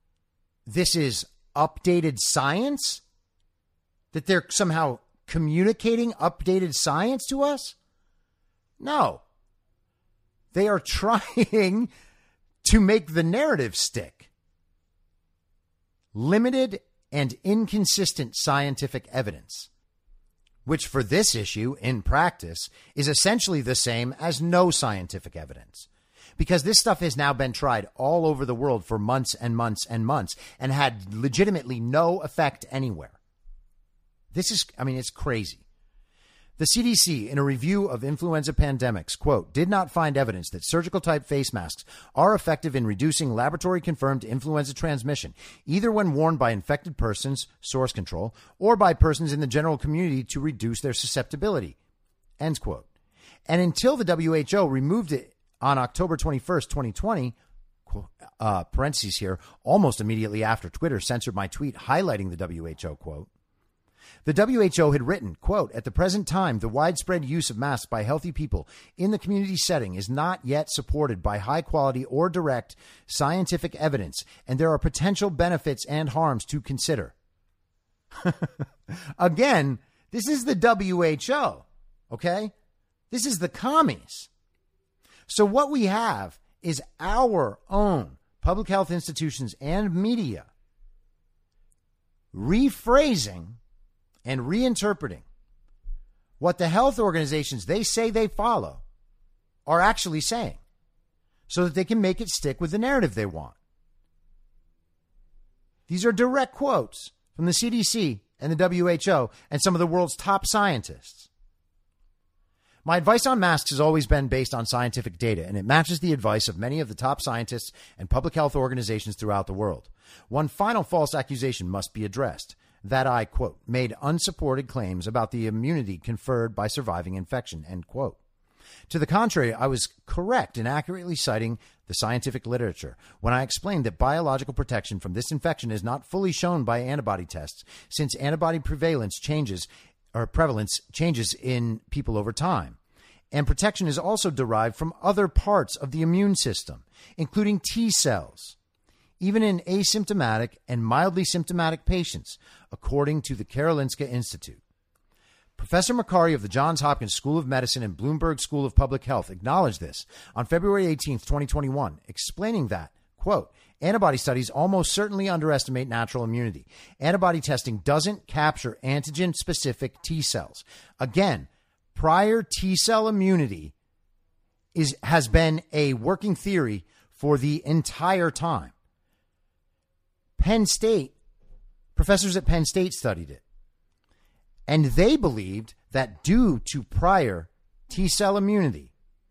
this is updated science? That they're somehow communicating updated science to us? No. They are trying to make the narrative stick. Limited and inconsistent scientific evidence, which for this issue in practice is essentially the same as no scientific evidence. Because this stuff has now been tried all over the world for months and months and months and had legitimately no effect anywhere. This is, it's crazy. The CDC, in a review of influenza pandemics, quote, did not find evidence that surgical-type face masks are effective in reducing laboratory-confirmed influenza transmission, either when worn by infected persons, source control, or by persons in the general community to reduce their susceptibility, end quote. And until the WHO removed it on October 21st, 2020, parentheses here, almost immediately after Twitter censored my tweet highlighting the WHO quote, the WHO had written, quote, "At the present time, the widespread use of masks by healthy people in the community setting is not yet supported by high quality or direct scientific evidence, and there are potential benefits and harms to consider." Again, this is the WHO, okay? This is the commies. So what we have is our own public health institutions and media rephrasing and reinterpreting what the health organizations they say they follow are actually saying so that they can make it stick with the narrative they want. These are direct quotes from the CDC and the WHO and some of the world's top scientists. My advice on masks has always been based on scientific data, and it matches the advice of many of the top scientists and public health organizations throughout the world. One final false accusation must be addressed. That I, quote, made unsupported claims about the immunity conferred by surviving infection, end quote. To the contrary, I was correct in accurately citing the scientific literature when I explained that biological protection from this infection is not fully shown by antibody tests, since antibody prevalence changes in people over time. And protection is also derived from other parts of the immune system, including T cells, even in asymptomatic and mildly symptomatic patients, according to the Karolinska Institute. Professor Makary of the Johns Hopkins School of Medicine and Bloomberg School of Public Health acknowledged this on February 18th, 2021, explaining that, quote, antibody studies almost certainly underestimate natural immunity. Antibody testing doesn't capture antigen-specific T cells. Again, prior T cell immunity has been a working theory for the entire time. Penn State, professors at Penn State studied it. And they believed that due to prior T cell immunity,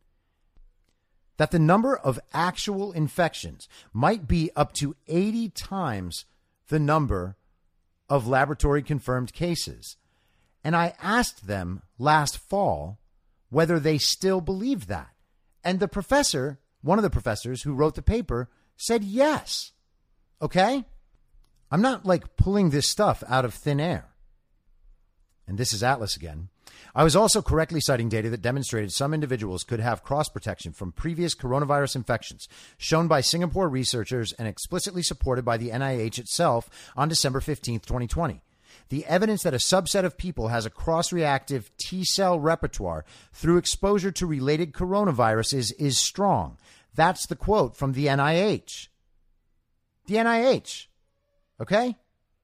that the number of actual infections might be up to 80 times the number of laboratory confirmed cases. And I asked them last fall whether they still believed that. And the professor, one of the professors who wrote the paper, said yes. Okay? I'm not like pulling this stuff out of thin air. And this is Atlas again. I was also correctly citing data that demonstrated some individuals could have cross-protection from previous coronavirus infections, shown by Singapore researchers and explicitly supported by the NIH itself on December 15, 2020. The evidence that a subset of people has a cross-reactive T-cell repertoire through exposure to related coronaviruses is strong. That's the quote from the NIH. The NIH. Okay?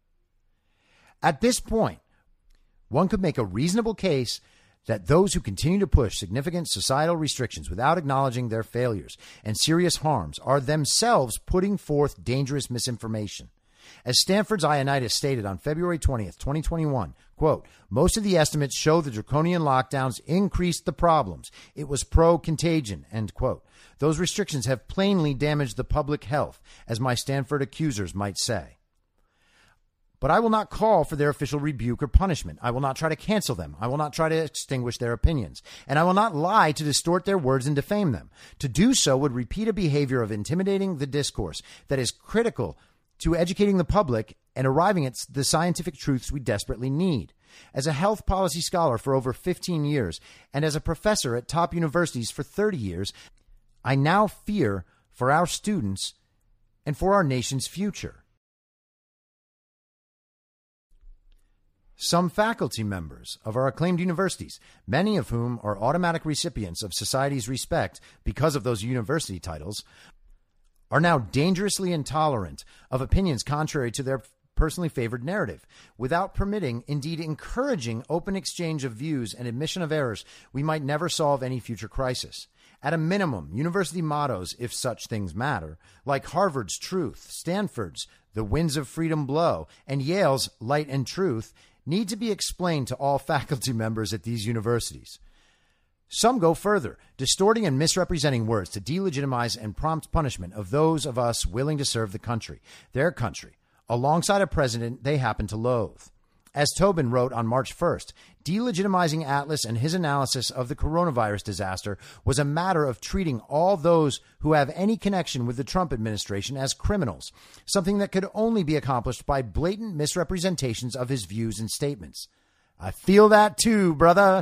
At this point, one could make a reasonable case that those who continue to push significant societal restrictions without acknowledging their failures and serious harms are themselves putting forth dangerous misinformation. As Stanford's Ioannidis stated on February 20th, 2021, quote, most of the estimates show the draconian lockdowns increased the problems. It was pro-contagion, end quote. Those restrictions have plainly damaged the public health, as my Stanford accusers might say. But I will not call for their official rebuke or punishment. I will not try to cancel them. I will not try to extinguish their opinions. And I will not lie to distort their words and defame them. To do so would repeat a behavior of intimidating the discourse that is critical to educating the public and arriving at the scientific truths we desperately need. As a health policy scholar for over 15 years and as a professor at top universities for 30 years, I now fear for our students and for our nation's future. Some faculty members of our acclaimed universities, many of whom are automatic recipients of society's respect because of those university titles, are now dangerously intolerant of opinions contrary to their personally favored narrative. Without permitting, indeed encouraging, open exchange of views and admission of errors, we might never solve any future crisis. At a minimum, university mottos, if such things matter, like Harvard's Truth, Stanford's The Winds of Freedom Blow, and Yale's Light and Truth, need to be explained to all faculty members at these universities. Some go further, distorting and misrepresenting words to delegitimize and prompt punishment of those of us willing to serve the country, their country, alongside a president they happen to loathe. As Tobin wrote on March 1st, delegitimizing Atlas and his analysis of the coronavirus disaster was a matter of treating all those who have any connection with the Trump administration as criminals, something that could only be accomplished by blatant misrepresentations of his views and statements. I feel that too, brother.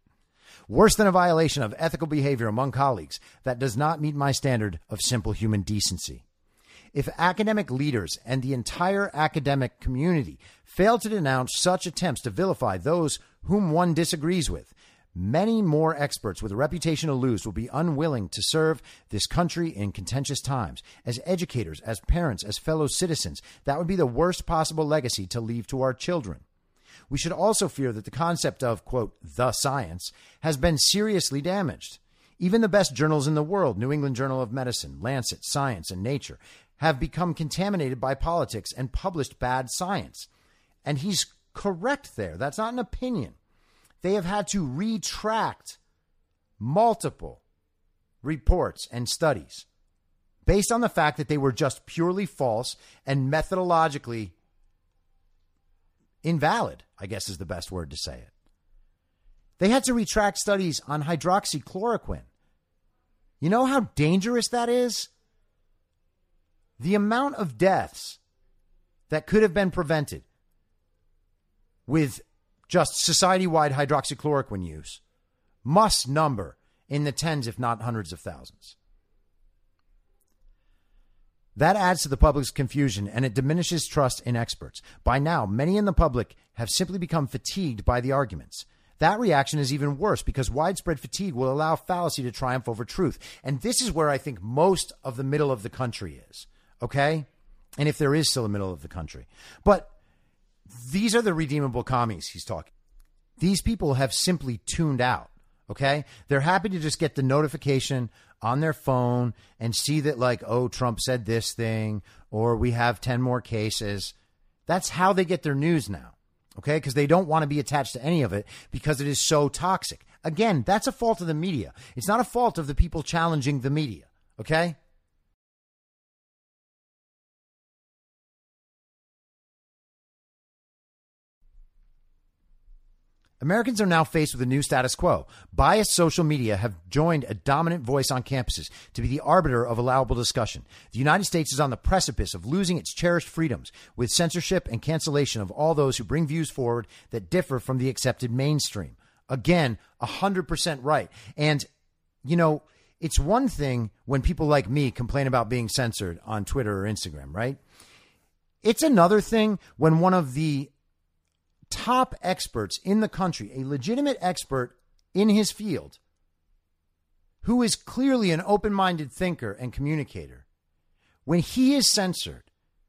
Worse than a violation of ethical behavior among colleagues that does not meet my standard of simple human decency. If academic leaders and the entire academic community fail to denounce such attempts to vilify those whom one disagrees with, many more experts with a reputation to lose will be unwilling to serve this country in contentious times. As educators, as parents, as fellow citizens, that would be the worst possible legacy to leave to our children. We should also fear that the concept of, quote, the science, has been seriously damaged. Even the best journals in the world, New England Journal of Medicine, Lancet, Science, and Nature, have become contaminated by politics and published bad science. And he's correct there. That's not an opinion. They have had to retract multiple reports and studies based on the fact that they were just purely false and methodologically invalid, I guess is the best word to say it. They had to retract studies on hydroxychloroquine. You know how dangerous that is? The amount of deaths that could have been prevented with just society-wide hydroxychloroquine use must number in the tens, if not hundreds of thousands. That adds to the public's confusion, and it diminishes trust in experts. By now, many in the public have simply become fatigued by the arguments. That reaction is even worse because widespread fatigue will allow fallacy to triumph over truth. And this is where I think most of the middle of the country is, okay? And if there is still a middle of the country. But these are the redeemable commies he's talking. These people have simply tuned out, okay? They're happy to just get the notification on their phone and see that, like, oh, Trump said this thing, or we have 10 more cases. That's how they get their news now, okay? Because they don't want to be attached to any of it because it is so toxic. Again, that's a fault of the media. It's not a fault of the people challenging the media, okay? Americans are now faced with a new status quo. Biased social media have joined a dominant voice on campuses to be the arbiter of allowable discussion. The United States is on the precipice of losing its cherished freedoms with censorship and cancellation of all those who bring views forward that differ from the accepted mainstream. Again, 100% right. And, you know, it's one thing when people like me complain about being censored on Twitter or Instagram, right? It's another thing when one of the top experts in the country, a legitimate expert in his field, who is clearly an open-minded thinker and communicator, when he is censored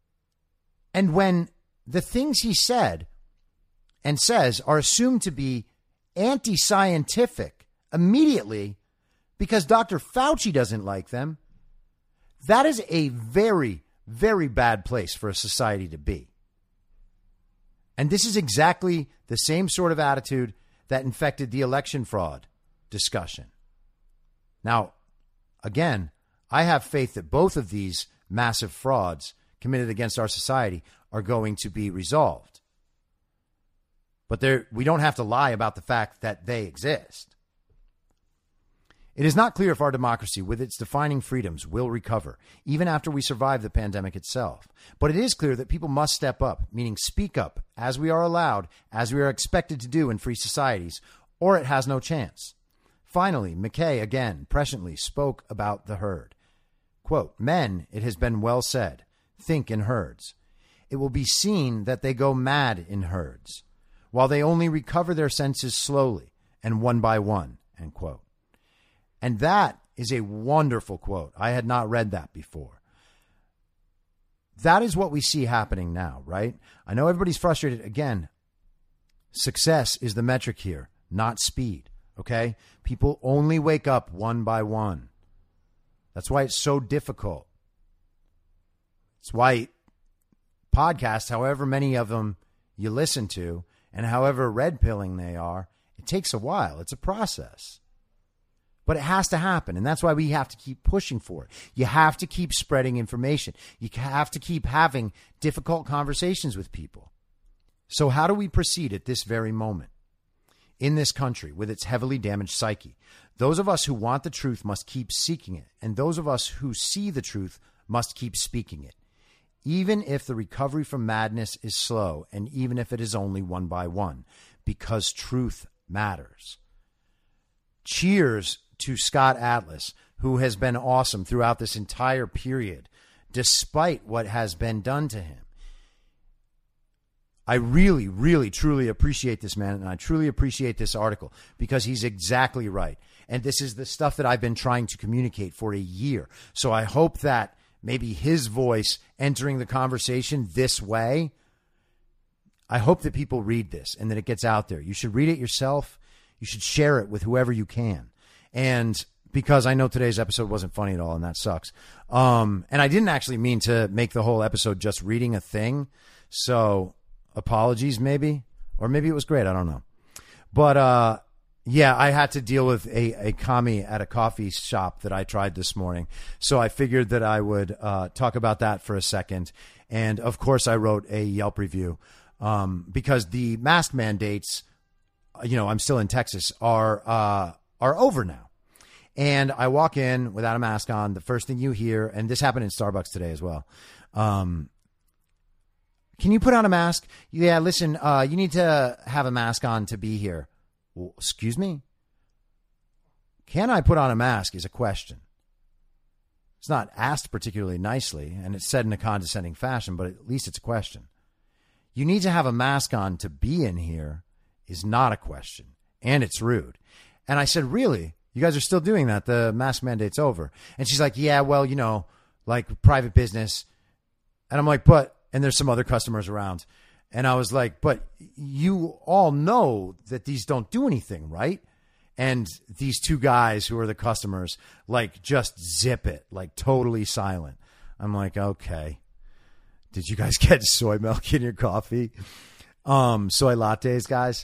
and when the things he said and says are assumed to be anti-scientific immediately because Dr. Fauci doesn't like them, that is a very, very bad place for a society to be. And this is exactly the same sort of attitude that infected the election fraud discussion. Now, again, I have faith that both of these massive frauds committed against our society are going to be resolved. But we don't have to lie about the fact that they exist. It is not clear if our democracy, with its defining freedoms, will recover, even after we survive the pandemic itself. But it is clear that people must step up, meaning speak up, as we are allowed, as we are expected to do in free societies, or it has no chance. Finally, McKay again presciently spoke about the herd. Quote, "Men, it has been well said, think in herds. It will be seen that they go mad in herds, while they only recover their senses slowly and one by one," end quote. And that is a wonderful quote. I had not read that before. That is what we see happening now, right? I know everybody's frustrated. Again, success is the metric here, not speed, okay? People only wake up one by one. That's why it's so difficult. It's why podcasts, however many of them you listen to, and however red-pilling they are, it takes a while. It's a process. But it has to happen, and that's why we have to keep pushing for it. You have to keep spreading information. You have to keep having difficult conversations with people. So how do we proceed at this very moment? In this country, with its heavily damaged psyche, those of us who want the truth must keep seeking it, and those of us who see the truth must keep speaking it, even if the recovery from madness is slow, and even if it is only one by one, because truth matters. Cheers to Scott Atlas, who has been awesome throughout this entire period, despite what has been done to him. I really, really, truly appreciate this man, and I truly appreciate this article because he's exactly right. And this is the stuff that I've been trying to communicate for a year. So I hope that maybe his voice entering the conversation this way, I hope that people read this and that it gets out there. You should read it yourself. You should share it with whoever you can. And because I know today's episode wasn't funny at all, and that sucks. And I didn't actually mean to make the whole episode just reading a thing. So apologies, maybe. Or maybe it was great. I don't know. But yeah, I had to deal with a commie at a coffee shop that I tried this morning. So I figured that I would talk about that for a second. And of course, I wrote a Yelp review because the mask mandates, you know, I'm still in Texas, are over now. And I walk in without a mask on. The first thing you hear, and this happened in Starbucks today as well. Can you put on a mask? Yeah, listen, you need to have a mask on to be here. Well, excuse me? Can I put on a mask is a question. It's not asked particularly nicely, and it's said in a condescending fashion, but at least it's a question. You need to have a mask on to be in here is not a question. and it's rude. And I said, really? You guys are still doing that? The mask mandate's over. And she's like, yeah, well, you know, like private business. And I'm like, but, and there's some other customers around. And I was like, but you all know that these don't do anything, right? And these two guys who are the customers, like, just zip it, like totally silent. I'm like, okay. Did you guys get soy milk in your coffee? Soy lattes, guys.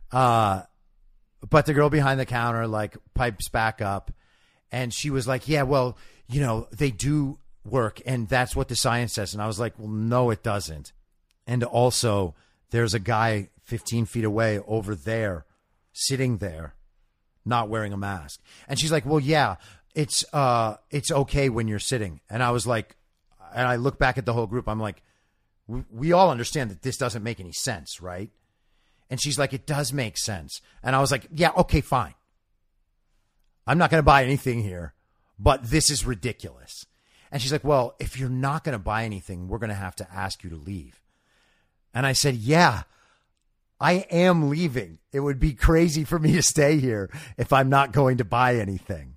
But the girl behind the counter, like, pipes back up. And she was like, yeah, well, you know, they do work. And that's what the science says. And I was like, well, no, it doesn't. And also, there's a guy 15 feet away over there, sitting there, not wearing a mask. And she's like, well, yeah, it's okay when you're sitting. And I was like, and I look back at the whole group. I'm like, we all understand that this doesn't make any sense, right? And she's like, it does make sense. And I was like, yeah, okay, fine. I'm not going to buy anything here, but this is ridiculous. And she's like, well, if you're not going to buy anything, we're going to have to ask you to leave. And I said, yeah, I am leaving. It would be crazy for me to stay here if I'm not going to buy anything.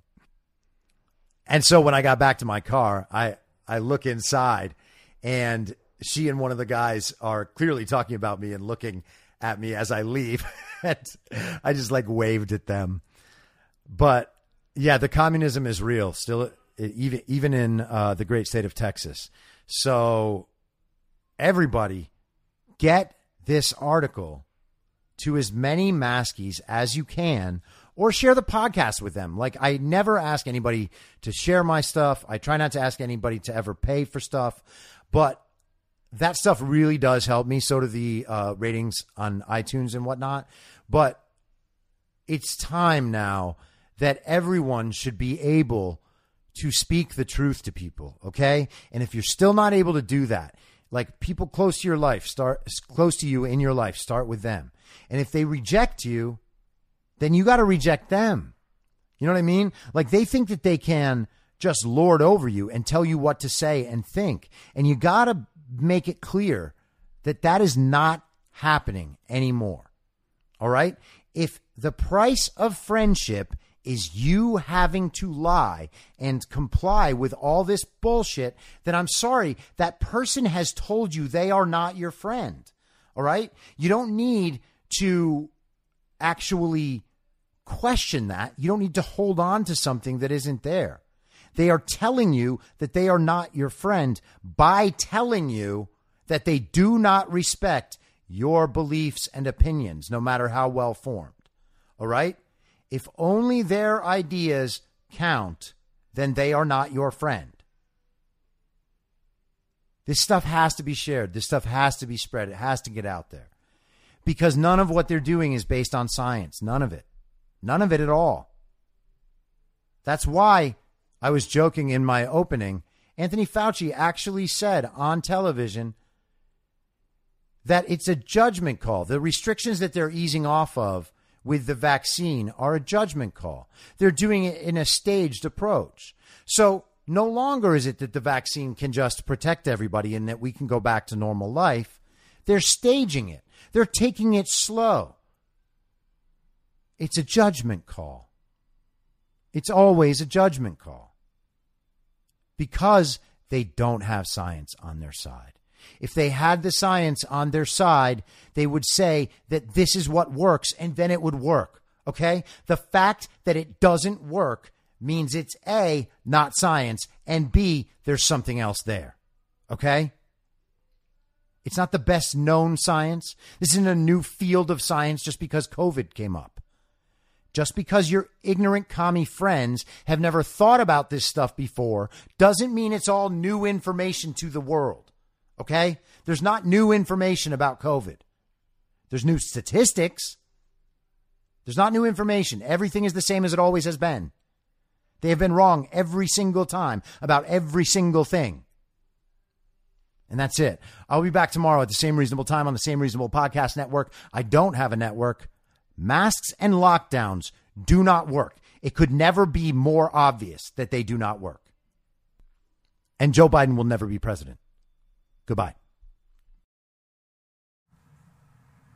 And so when I got back to my car, I look inside, and she and one of the guys are clearly talking about me and looking at me as I leave. And I just like waved at them. But yeah, the communism is real still, even in the great state of Texas. So everybody, get this article to as many maskies as you can, or share the podcast with them. Like, I never ask anybody to share my stuff. I try not to ask anybody to ever pay for stuff, but that stuff really does help me. So do the ratings on iTunes and whatnot. But it's time now that everyone should be able to speak the truth to people. Okay. And if you're still not able to do that, like, people close to your life, close to you in your life, start with them. And if they reject you, then you got to reject them. You know what I mean? Like, they think that they can just lord over you and tell you what to say and think. And you got to make it clear that that is not happening anymore. All right? If the price of friendship is you having to lie and comply with all this bullshit, then I'm sorry, that person has told you they are not your friend. All right? You don't need to actually question that. You don't need to hold on to something that isn't there. They are telling you that they are not your friend by telling you that they do not respect your beliefs and opinions, no matter how well formed. All right? If only their ideas count, then they are not your friend. This stuff has to be shared. This stuff has to be spread. It has to get out there. Because none of what they're doing is based on science. None of it. None of it at all. That's why I was joking in my opening. Anthony Fauci actually said on television that it's a judgment call. The restrictions that they're easing off of with the vaccine are a judgment call. They're doing it in a staged approach. So no longer is it that the vaccine can just protect everybody and that we can go back to normal life. They're staging it. They're taking it slow. It's a judgment call. It's always a judgment call because they don't have science on their side. If they had the science on their side, they would say that this is what works, and then it would work. Okay? The fact that it doesn't work means it's A, not science, and B, there's something else there. Okay? It's not the best known science. This isn't a new field of science just because COVID came up. Just because your ignorant commie friends have never thought about this stuff before doesn't mean it's all new information to the world. Okay? There's not new information about COVID. There's new statistics. There's not new information. Everything is the same as it always has been. They have been wrong every single time about every single thing. And that's it. I'll be back tomorrow at the same reasonable time on the same reasonable podcast network. I don't have a network. Masks and lockdowns do not work. It could never be more obvious that they do not work. And Joe Biden will never be president. Goodbye.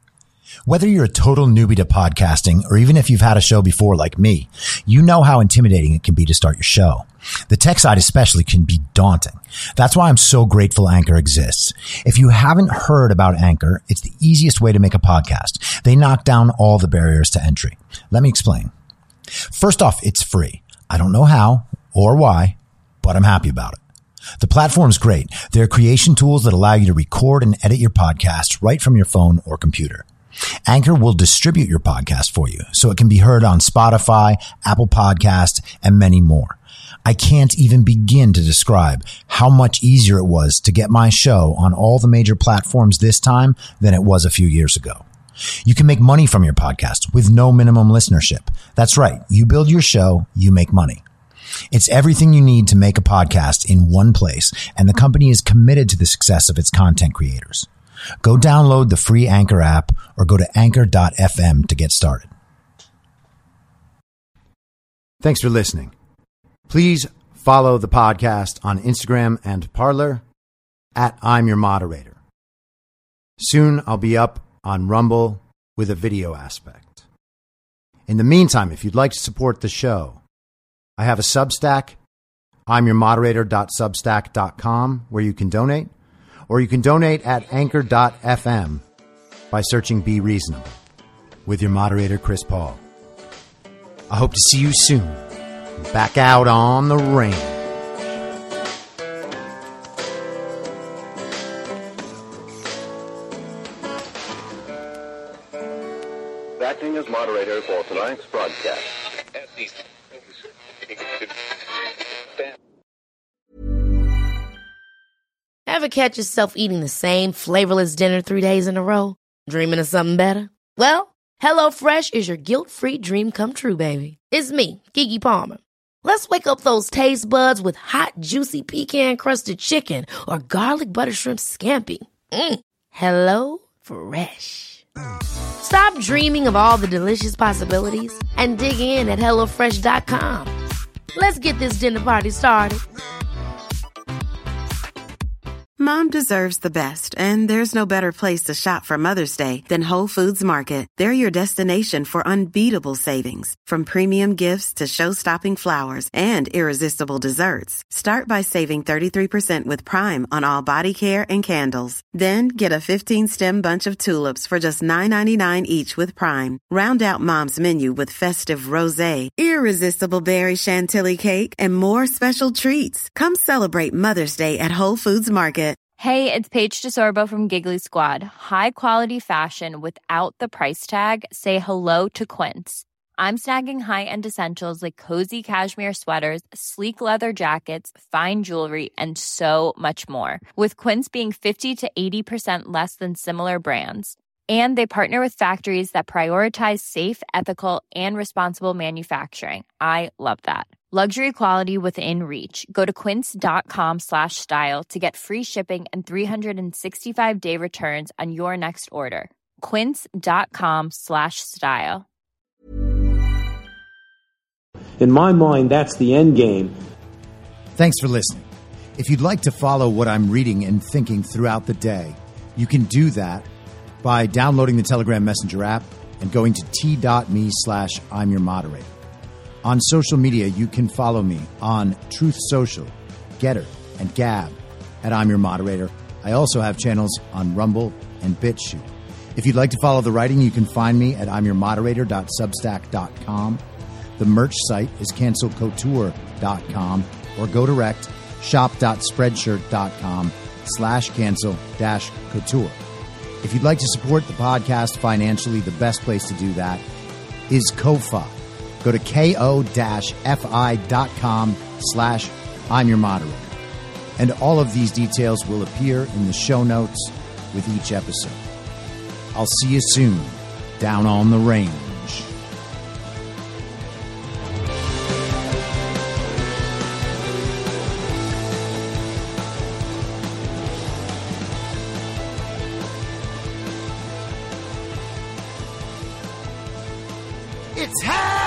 Whether you're a total newbie to podcasting or even if you've had a show before like me, you know how intimidating it can be to start your show. The tech side especially can be daunting. That's why I'm so grateful Anchor exists. If you haven't heard about Anchor, it's the easiest way to make a podcast. They knock down all the barriers to entry. Let me explain. First off, it's free. I don't know how or why, but I'm happy about it. The platform's great. There are creation tools that allow you to record and edit your podcast right from your phone or computer. Anchor will distribute your podcast for you so it can be heard on Spotify, Apple Podcasts, and many more. I can't even begin to describe how much easier it was to get my show on all the major platforms this time than it was a few years ago. You can make money from your podcast with no minimum listenership. That's right. You build your show, you make money. It's everything you need to make a podcast in one place, and the company is committed to the success of its content creators. Go download the free Anchor app or go to anchor.fm to get started. Thanks for listening. Please follow the podcast on Instagram and Parler at I'm Your Moderator. Soon I'll be up on Rumble with a video aspect. In the meantime, if you'd like to support the show, I have a Substack, imyourmoderator.substack.com, where you can donate. Or you can donate at anchor.fm by searching Be Reasonable with your moderator, Chris Paul. I hope to see you soon. Back out on the range. Acting as moderator for tonight's broadcast. Ever catch yourself eating the same flavorless dinner 3 days in a row? Dreaming of something better? Well, HelloFresh is your guilt-free dream come true, baby. It's me, Keke Palmer. Let's wake up those taste buds with hot, juicy pecan-crusted chicken or garlic butter shrimp scampi. Hello Fresh. Stop dreaming of all the delicious possibilities and dig in at HelloFresh.com. Let's get this dinner party started. Mom deserves the best, and there's no better place to shop for Mother's Day than Whole Foods Market. They're your destination for unbeatable savings, from premium gifts to show-stopping flowers and irresistible desserts. Start by saving 33% with Prime on all body care and candles. Then get a 15-stem bunch of tulips for just $9.99 each with Prime. Round out Mom's menu with festive rosé, irresistible berry chantilly cake, and more special treats. Come celebrate Mother's Day at Whole Foods Market. Hey, it's Paige DeSorbo from Giggly Squad. High quality fashion without the price tag. Say hello to Quince. I'm snagging high-end essentials like cozy cashmere sweaters, sleek leather jackets, fine jewelry, and so much more. With Quince being 50 to 80% less than similar brands. And they partner with factories that prioritize safe, ethical, and responsible manufacturing. I love that. Luxury quality within reach. Go to quince.com/style to get free shipping and 365-day returns on your next order. Quince.com/style. In my mind, that's the end game. Thanks for listening. If you'd like to follow what I'm reading and thinking throughout the day, you can do that by downloading the Telegram Messenger app and going to t.me/I'm your moderator. On social media, you can follow me on Truth Social, Getter, and Gab at I'm Your Moderator. I also have channels on Rumble and BitChute. If you'd like to follow the writing, you can find me at imyourmoderator.substack.com. The merch site is cancelcouture.com or go direct shop.spreadshirt.com/cancel-couture. If you'd like to support the podcast financially, the best place to do that is Ko-Fi. Go to ko-fi.com/I'm Your Moderator. And all of these details will appear in the show notes with each episode. I'll see you soon down on the range. It's happening!